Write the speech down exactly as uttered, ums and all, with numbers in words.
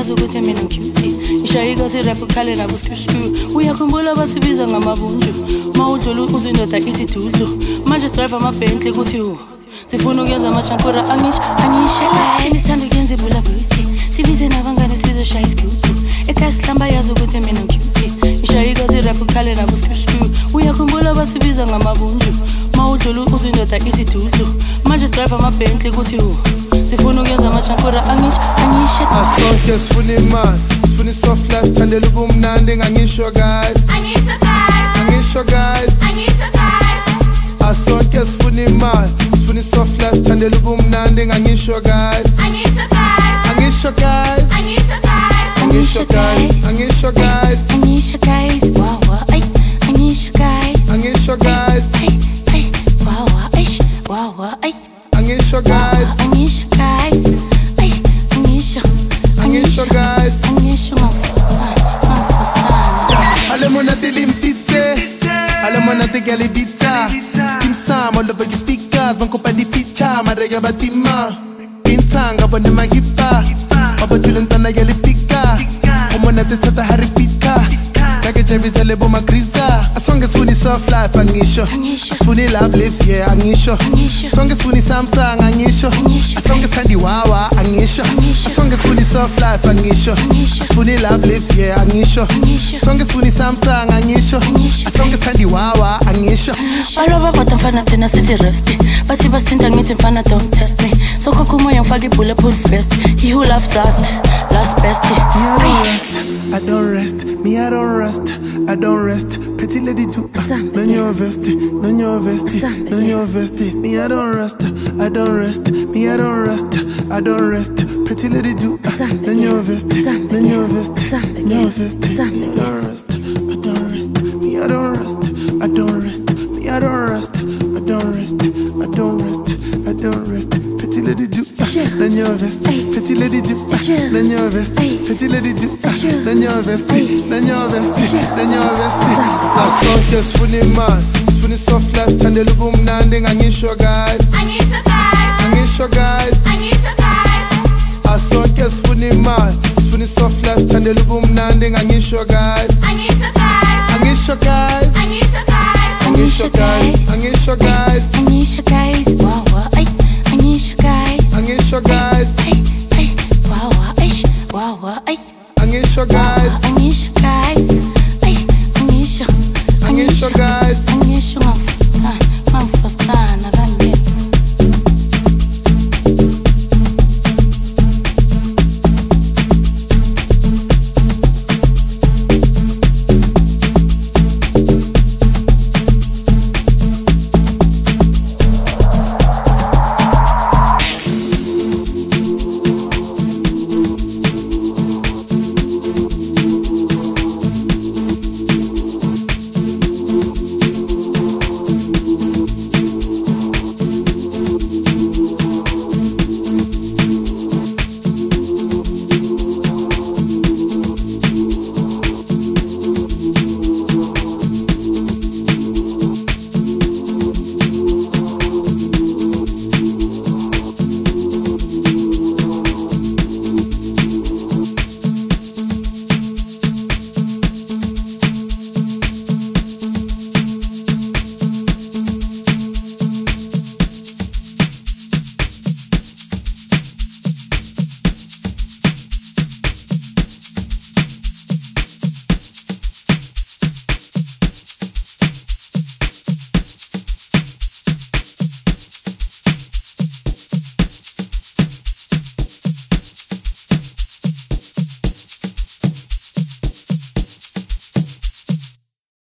yazi ukuthi mina ngicute ishayika si-rap ukhale nakuskusku uyakhumbula basibiza ngamabunju ma udlula uzindoda ithi dudlu manje sidrive ama-Bentley kuthi hu sifuna ukuyenza amashankura angisho angisho nisanda ukuyenza ibulabuthi sibize nabangane sizoshaya isigudu ekhaya sihlamba yazi ukuthi mina ngicute ishayika si-rap ukhale nakuskusku uyakhumbula basibiza ngamabunju ma udlula uzindoda ithi dudlu manje sidrive ama-Bentley kuthi hu sifuna ukuyenza amashankura angisho angisho asonke sifuna imali sifuna i-soft life sithandela ubumnandi ngangisho guys angisho guys angisho guys angisho guys asonke sifuna imali sifuna i-soft life sithandela ubumnandi ngangisho guys angisho guys angisho guys angisho guys angisho guys Anisha angisho guys guys, wow wow, ay. Anisha guys, angisho guys ay ay, wow wow, ay. Wow wow, ay. angisho guys Anisha guys, ay. Anisha, angisho guys Anisha, mafusana, mafusana. alle monate limpitse alle monate galibita skim sam all over your speakers banko pa di picture marega batima intanga bone magipa abajulentana galifika omonate tata haripika kake jebisa lebo makriza asonge sfuni soft life angisho asfuni love lives yeah angisho asonge sfuni samsung angisho asonge standi wawa angisho asonge sfuni soft life angisho asfuni love lives yeah angisho asonge sfuni samsung angisho asonge standi wawa angisho Baloba bota mfana thina sithi rest bathi basinda ngithi mfana don't test me sokho umoya ngifaka ibulletproof vest he who loves last last best I don't rest, me I don't rest, I don't rest. Petty lady too, no your vest, no your vest, no your vest. Me I don't rest, I don't rest, me I don't rest, I don't rest. Petty lady too, no your vest, no your vest, no vest. Me I don't rest, I don't rest, me I don't rest, I don't rest, me I don't rest, I don't rest, I don't rest, I don't rest. Petty lady do, no your vest, petty lady do, no your vest, petty lady do, no your vest, no your vest, no your vest. Asonke sifuna imali, sifuna i-soft life sithandela ubumnandi ngangisho guys angisho guys angisho guys angisho guys asonke sifuna imali, sifuna i-soft life sithandela ubumnandi ngangisho guys angisho guys angisho guys angisho guys angisho guys angisho guys